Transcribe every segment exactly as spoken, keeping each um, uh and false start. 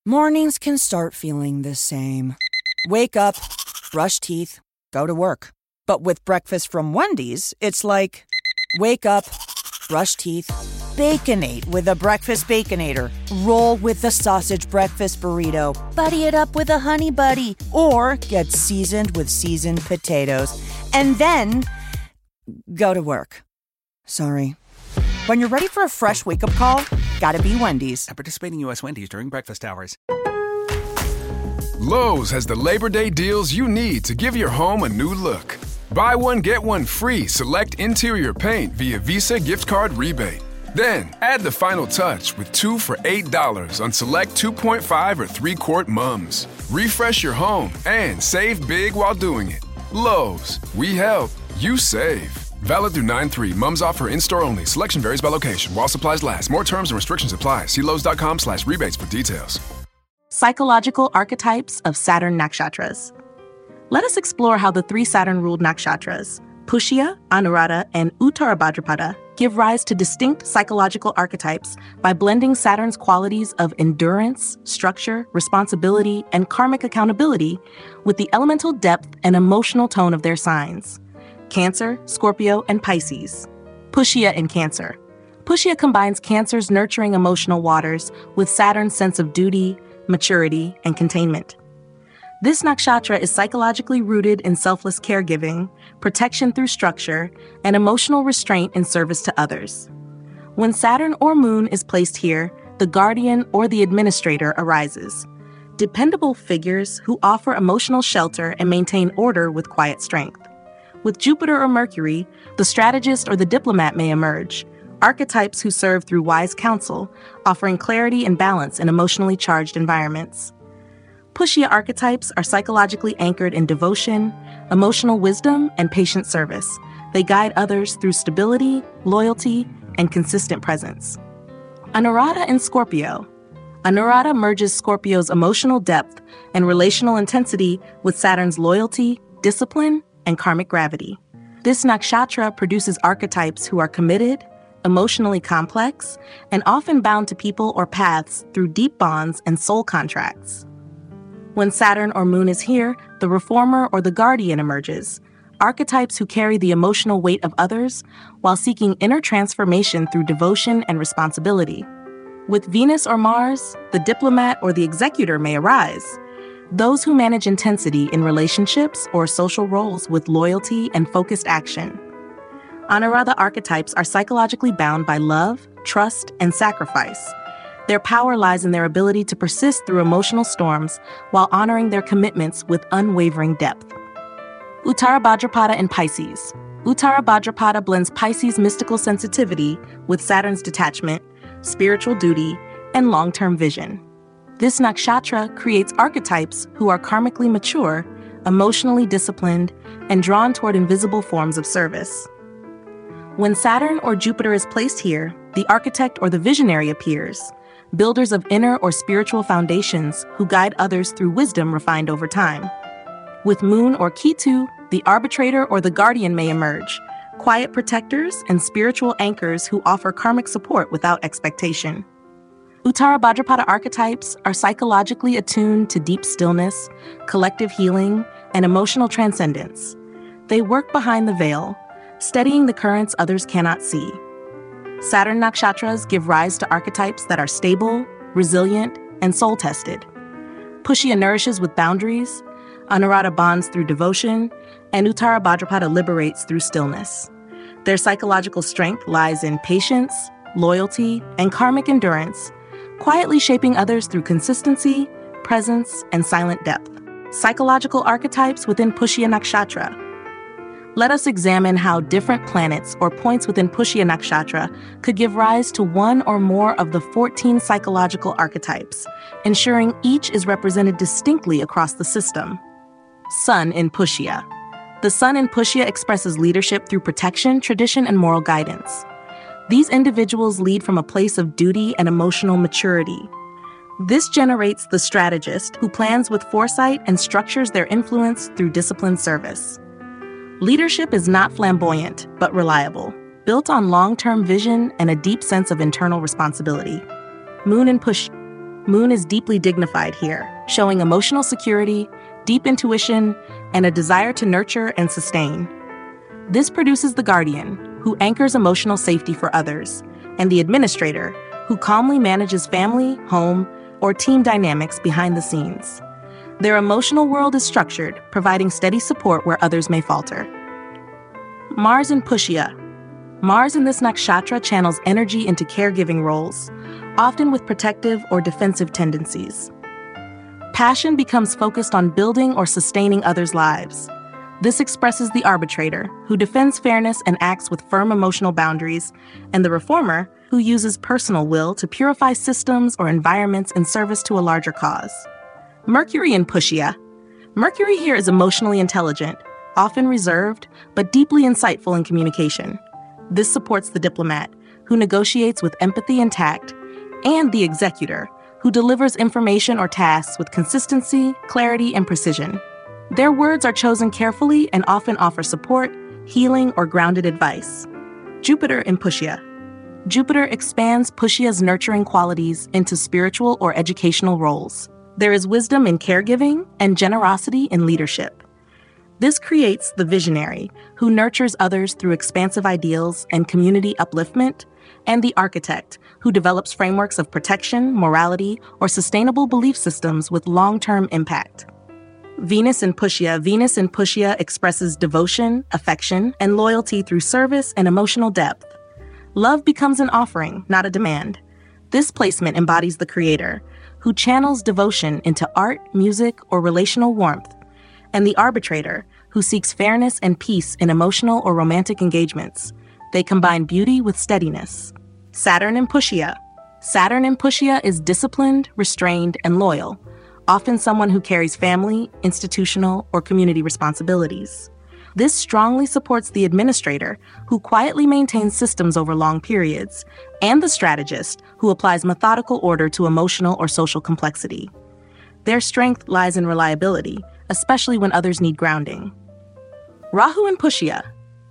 Mornings can start feeling the same. Wake up, brush teeth, go to work. But with breakfast from Wendy's, it's like, wake up, brush teeth, Baconate with a breakfast Baconator. Roll with the sausage breakfast burrito. Buddy it up with a Honey Buddy. Or get seasoned with seasoned potatoes. And then go to work. Sorry. When you're ready for a fresh wake-up call, gotta be Wendy's. At participating U S Wendy's during breakfast hours. Lowe's has the Labor Day deals you need to give your home a new look. Buy one, get one free select interior paint via Visa gift card rebate. Then, add the final touch with two for eight dollars on select two point five or three quart mums. Refresh your home and save big while doing it. Lowe's, we help, you save. Valid through nine three. Mums offer in-store only. Selection varies by location. While supplies last. More terms and restrictions apply. See Lowe's.com slash rebates for details. Psychological archetypes of Saturn nakshatras. Let us explore how the three Saturn-ruled nakshatras, Pushya, Anuradha, and Uttarabhadrapada, give rise to distinct psychological archetypes by blending Saturn's qualities of endurance, structure, responsibility, and karmic accountability with the elemental depth and emotional tone of their signs. Cancer, Scorpio, and Pisces. Pushya in Cancer. Pushya combines Cancer's nurturing emotional waters with Saturn's sense of duty, maturity, and containment. This nakshatra is psychologically rooted in selfless caregiving, protection through structure, and emotional restraint in service to others. When Saturn or Moon is placed here, the guardian or the administrator arises. Dependable figures who offer emotional shelter and maintain order with quiet strength. With Jupiter or Mercury, the strategist or the diplomat may emerge, archetypes who serve through wise counsel, offering clarity and balance in emotionally charged environments. Pushya archetypes are psychologically anchored in devotion, emotional wisdom, and patient service. They guide others through stability, loyalty, and consistent presence. Anuradha in Scorpio. Anuradha merges Scorpio's emotional depth and relational intensity with Saturn's loyalty, discipline, and karmic gravity. This nakshatra produces archetypes who are committed, emotionally complex, and often bound to people or paths through deep bonds and soul contracts. When Saturn or Moon is here, the reformer or the guardian emerges, archetypes who carry the emotional weight of others while seeking inner transformation through devotion and responsibility. With Venus or Mars, the diplomat or the executor may arise, those who manage intensity in relationships or social roles with loyalty and focused action. Anuradha archetypes are psychologically bound by love, trust, and sacrifice. Their power lies in their ability to persist through emotional storms while honoring their commitments with unwavering depth. Uttarabhadrapada in Pisces. Uttarabhadrapada blends Pisces' mystical sensitivity with Saturn's detachment, spiritual duty, and long-term vision. This nakshatra creates archetypes who are karmically mature, emotionally disciplined, and drawn toward invisible forms of service. When Saturn or Jupiter is placed here, the architect or the visionary appears, builders of inner or spiritual foundations who guide others through wisdom refined over time. With Moon or Ketu, the arbitrator or the guardian may emerge, quiet protectors and spiritual anchors who offer karmic support without expectation. Uttarabhadrapada archetypes are psychologically attuned to deep stillness, collective healing, and emotional transcendence. They work behind the veil, steadying the currents others cannot see. Saturn nakshatras give rise to archetypes that are stable, resilient, and soul-tested. Pushya nourishes with boundaries, Anuradha bonds through devotion, and Uttarabhadrapada liberates through stillness. Their psychological strength lies in patience, loyalty, and karmic endurance, quietly shaping others through consistency, presence, and silent depth. Psychological archetypes within Pushya nakshatra. Let us examine how different planets or points within Pushya nakshatra could give rise to one or more of the fourteen psychological archetypes, ensuring each is represented distinctly across the system. Sun in Pushya. The Sun in Pushya expresses leadership through protection, tradition, and moral guidance. These individuals lead from a place of duty and emotional maturity. This generates the strategist who plans with foresight and structures their influence through disciplined service. Leadership is not flamboyant, but reliable, built on long-term vision and a deep sense of internal responsibility. Moon in Pushya. Moon is deeply dignified here, showing emotional security, deep intuition, and a desire to nurture and sustain. This produces the Guardian, who anchors emotional safety for others, and the Administrator, who calmly manages family, home, or team dynamics behind the scenes. Their emotional world is structured, providing steady support where others may falter. Mars in Pushya. Mars in this nakshatra channels energy into caregiving roles, often with protective or defensive tendencies. Passion becomes focused on building or sustaining others' lives. This expresses the Arbitrator, who defends fairness and acts with firm emotional boundaries, and the Reformer, who uses personal will to purify systems or environments in service to a larger cause. Mercury in Pushya. Mercury here is emotionally intelligent, often reserved, but deeply insightful in communication. This supports the Diplomat, who negotiates with empathy and tact, and the Executor, who delivers information or tasks with consistency, clarity, and precision. Their words are chosen carefully and often offer support, healing, or grounded advice. Jupiter in Pushya. Jupiter expands Pushya's nurturing qualities into spiritual or educational roles. There is wisdom in caregiving and generosity in leadership. This creates the Visionary, who nurtures others through expansive ideals and community upliftment, and the Architect, who develops frameworks of protection, morality, or sustainable belief systems with long-term impact. Venus in Pushya. Venus in Pushya expresses devotion, affection, and loyalty through service and emotional depth. Love becomes an offering, not a demand. This placement embodies the Creator, who channels devotion into art, music, or relational warmth, and the Arbitrator, who seeks fairness and peace in emotional or romantic engagements. They combine beauty with steadiness. Saturn in Pushya. Saturn in Pushya is disciplined, restrained, and loyal, often someone who carries family, institutional, or community responsibilities. This strongly supports the Administrator, who quietly maintains systems over long periods, and the Strategist, who applies methodical order to emotional or social complexity. Their strength lies in reliability, especially when others need grounding. Rahu in Pushya.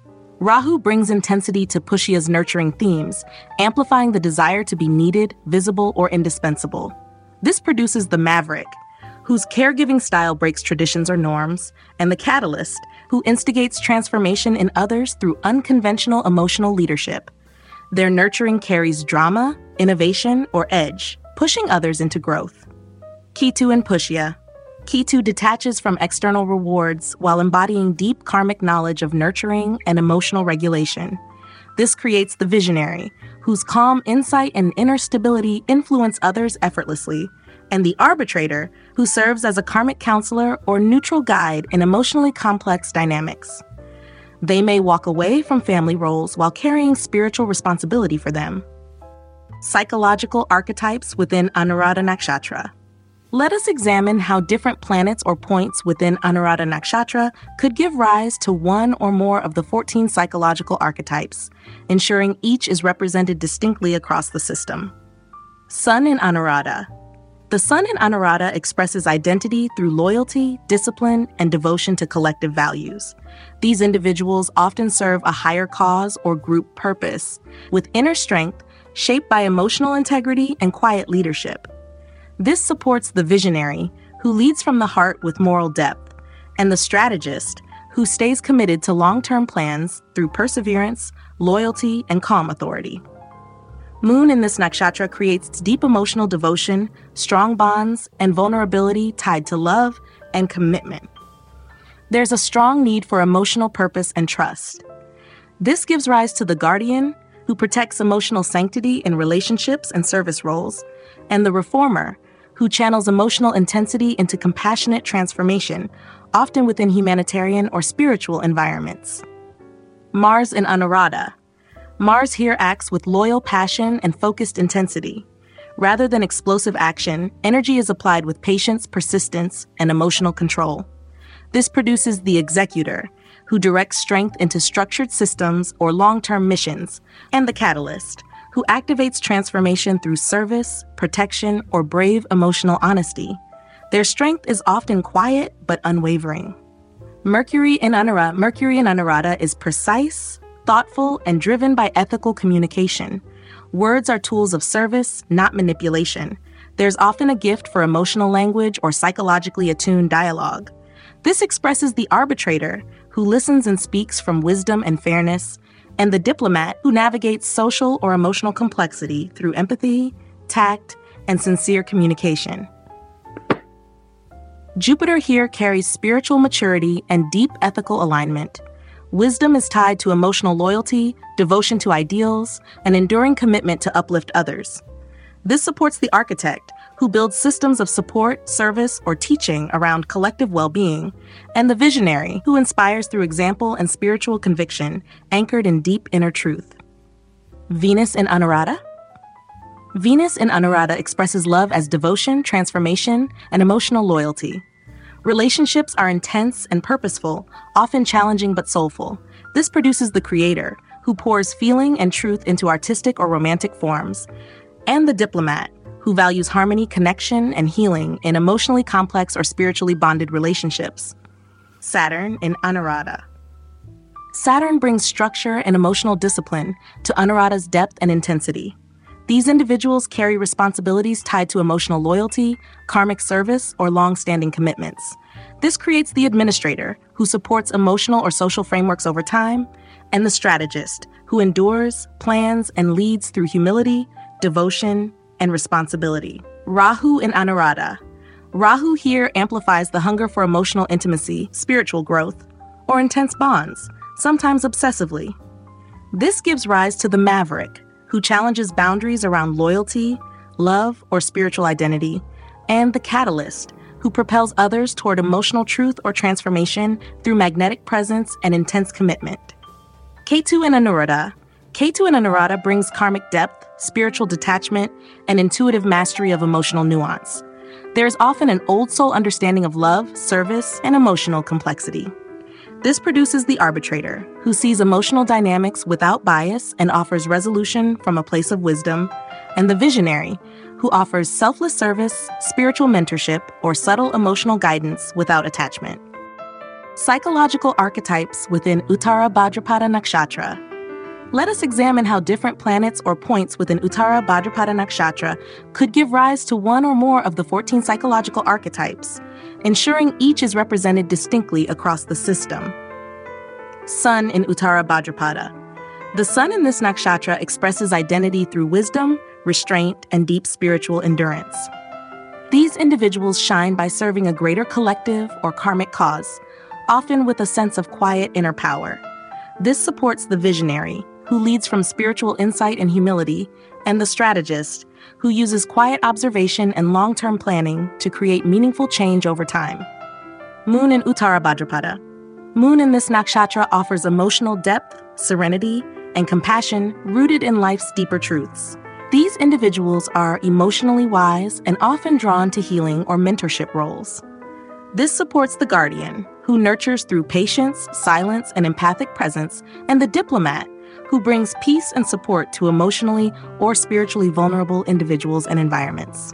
Rahu brings intensity to Pushya's nurturing themes, amplifying the desire to be needed, visible, or indispensable. This produces the Maverick, whose caregiving style breaks traditions or norms, and the Catalyst, who instigates transformation in others through unconventional emotional leadership. Their nurturing carries drama, innovation, or edge, pushing others into growth. Ketu in Pushya. Ketu detaches from external rewards while embodying deep karmic knowledge of nurturing and emotional regulation. This creates the Visionary, whose calm insight and inner stability influence others effortlessly, and the Arbitrator, who serves as a karmic counselor or neutral guide in emotionally complex dynamics. They may walk away from family roles while carrying spiritual responsibility for them. Psychological archetypes within Anuradha Nakshatra. Let us examine how different planets or points within Anuradha Nakshatra could give rise to one or more of the fourteen psychological archetypes, ensuring each is represented distinctly across the system. Sun in Anuradha. The Sun in Anuradha expresses identity through loyalty, discipline, and devotion to collective values. These individuals often serve a higher cause or group purpose, with inner strength shaped by emotional integrity and quiet leadership. This supports the Visionary, who leads from the heart with moral depth, and the Strategist, who stays committed to long-term plans through perseverance, loyalty, and calm authority. Moon in this nakshatra creates deep emotional devotion, strong bonds, and vulnerability tied to love and commitment. There's a strong need for emotional purpose and trust. This gives rise to the Guardian, who protects emotional sanctity in relationships and service roles, and the Reformer, who channels emotional intensity into compassionate transformation, often within humanitarian or spiritual environments. Mars in Anuradha. Mars here acts with loyal passion and focused intensity. Rather than explosive action, energy is applied with patience, persistence, and emotional control. This produces the Executor, who directs strength into structured systems or long-term missions, and the Catalyst, who activates transformation through service, protection, or brave emotional honesty. Their strength is often quiet but unwavering. Mercury in Anuradha, Mercury in Anuradha is precise, thoughtful, and driven by ethical communication. Words are tools of service, not manipulation. There's often a gift for emotional language or psychologically attuned dialogue. This expresses the arbitrator, who listens and speaks from wisdom and fairness, and the diplomat, who navigates social or emotional complexity through empathy, tact, and sincere communication. Jupiter here carries spiritual maturity and deep ethical alignment. Wisdom is tied to emotional loyalty, devotion to ideals, and enduring commitment to uplift others. This supports the architect, who builds systems of support, service, or teaching around collective well-being, and the visionary, who inspires through example and spiritual conviction, anchored in deep inner truth. Venus in Anuradha? Venus in Anuradha expresses love as devotion, transformation, and emotional loyalty. Relationships are intense and purposeful, often challenging but soulful. This produces the creator, who pours feeling and truth into artistic or romantic forms, and the diplomat, who values harmony, connection, and healing in emotionally complex or spiritually bonded relationships. Saturn in Anuradha. Saturn brings structure and emotional discipline to Anuradha's depth and intensity. These individuals carry responsibilities tied to emotional loyalty, karmic service, or long-standing commitments. This creates the administrator, who supports emotional or social frameworks over time, and the strategist, who endures, plans, and leads through humility, devotion, and responsibility. Rahu in Anuradha. Rahu here amplifies the hunger for emotional intimacy, spiritual growth, or intense bonds, sometimes obsessively. This gives rise to the maverick, who challenges boundaries around loyalty, love, or spiritual identity, and the catalyst, who propels others toward emotional truth or transformation through magnetic presence and intense commitment. Ketu in Anuradha. Ketu in Anuradha brings karmic depth, spiritual detachment, and intuitive mastery of emotional nuance. There is often an old soul understanding of love, service, and emotional complexity. This produces the arbitrator, who sees emotional dynamics without bias and offers resolution from a place of wisdom, and the visionary, who offers selfless service, spiritual mentorship, or subtle emotional guidance without attachment. Psychological archetypes within Uttara Bhadrapada Nakshatra. Let us examine how different planets or points within Uttara Bhadrapada Nakshatra could give rise to one or more of the fourteen psychological archetypes, ensuring each is represented distinctly across the system. Sun in Uttara Bhadrapada. The sun in this nakshatra expresses identity through wisdom, restraint, and deep spiritual endurance. These individuals shine by serving a greater collective or karmic cause, often with a sense of quiet inner power. This supports the visionary, who leads from spiritual insight and humility, and the strategist, who uses quiet observation and long-term planning to create meaningful change over time. Moon in Uttara Bhadrapada. Moon in this nakshatra offers emotional depth, serenity, and compassion rooted in life's deeper truths. These individuals are emotionally wise and often drawn to healing or mentorship roles. This supports the guardian, who nurtures through patience, silence, and empathic presence, and the diplomat, who brings peace and support to emotionally or spiritually vulnerable individuals and environments.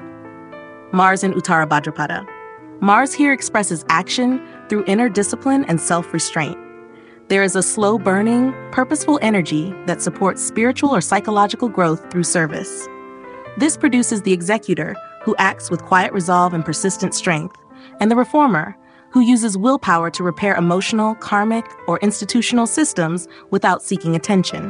Mars in Uttara Bhadrapada. Mars here expresses action through inner discipline and self-restraint. There is a slow-burning, purposeful energy that supports spiritual or psychological growth through service. This produces the executor, who acts with quiet resolve and persistent strength, and the reformer, who uses willpower to repair emotional, karmic, or institutional systems without seeking attention.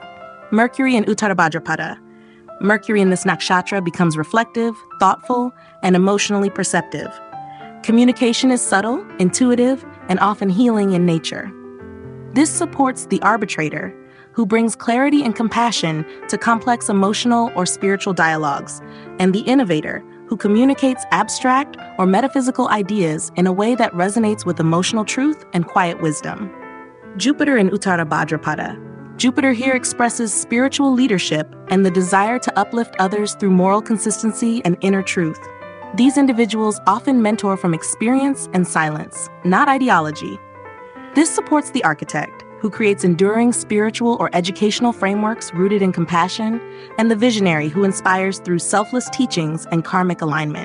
Mercury in Uttara Bhadrapada. Mercury in this nakshatra becomes reflective, thoughtful, and emotionally perceptive. Communication is subtle, intuitive, and often healing in nature. This supports the arbitrator, who brings clarity and compassion to complex emotional or spiritual dialogues, and the innovator, who communicates abstract or metaphysical ideas in a way that resonates with emotional truth and quiet wisdom. Jupiter in Uttara Bhadrapada. Jupiter here expresses spiritual leadership and the desire to uplift others through moral consistency and inner truth. These individuals often mentor from experience and silence, not ideology. This supports the architect, who creates enduring spiritual or educational frameworks rooted in compassion, and the visionary, who inspires through selfless teachings and karmic alignment.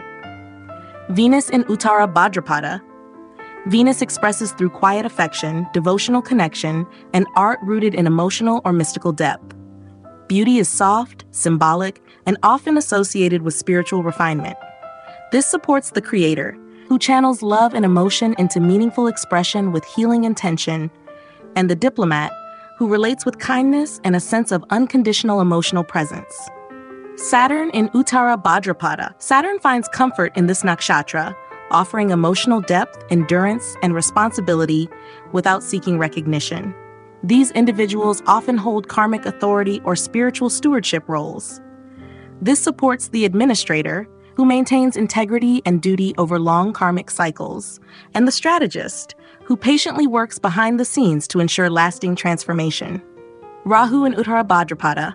Venus in Uttara Bhadrapada. Venus expresses through quiet affection, devotional connection, and art rooted in emotional or mystical depth. Beauty is soft, symbolic, and often associated with spiritual refinement. This supports the creator, who channels love and emotion into meaningful expression with healing intention, and the diplomat, who relates with kindness and a sense of unconditional emotional presence. Saturn in Uttara Bhadrapada. Saturn finds comfort in this nakshatra, offering emotional depth, endurance, and responsibility without seeking recognition. These individuals often hold karmic authority or spiritual stewardship roles. This supports the administrator, who maintains integrity and duty over long karmic cycles, and the strategist, who patiently works behind the scenes to ensure lasting transformation. Rahu in Uttara Bhadrapada.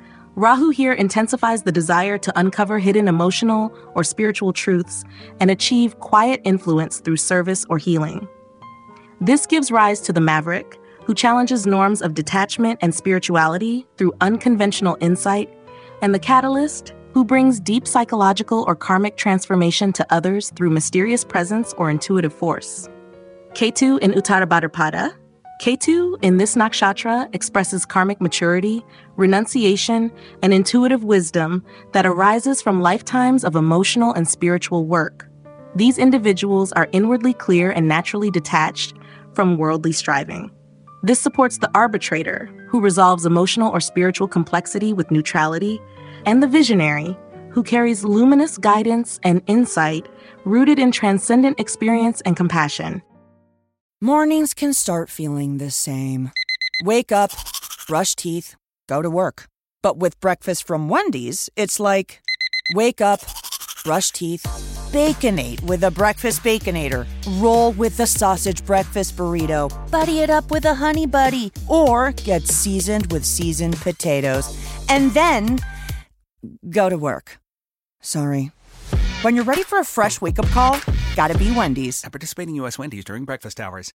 Rahu here intensifies the desire to uncover hidden emotional or spiritual truths and achieve quiet influence through service or healing. This gives rise to the maverick, who challenges norms of detachment and spirituality through unconventional insight, and the catalyst, who brings deep psychological or karmic transformation to others through mysterious presence or intuitive force. Ketu in Uttara Bhadrapada. Ketu in this nakshatra expresses karmic maturity, renunciation, and intuitive wisdom that arises from lifetimes of emotional and spiritual work. These individuals are inwardly clear and naturally detached from worldly striving. This supports the arbitrator, who resolves emotional or spiritual complexity with neutrality, and the visionary, who carries luminous guidance and insight rooted in transcendent experience and compassion. Mornings can start feeling the same. Wake up, brush teeth, go to work. But with breakfast from Wendy's, it's like, wake up, brush teeth, Baconate with a breakfast Baconator. Roll with the sausage breakfast burrito. Buddy it up with a honey buddy. Or get seasoned with seasoned potatoes. And then go to work. Sorry. When you're ready for a fresh wake-up call, gotta be Wendy's. At participating U S Wendy's during breakfast hours.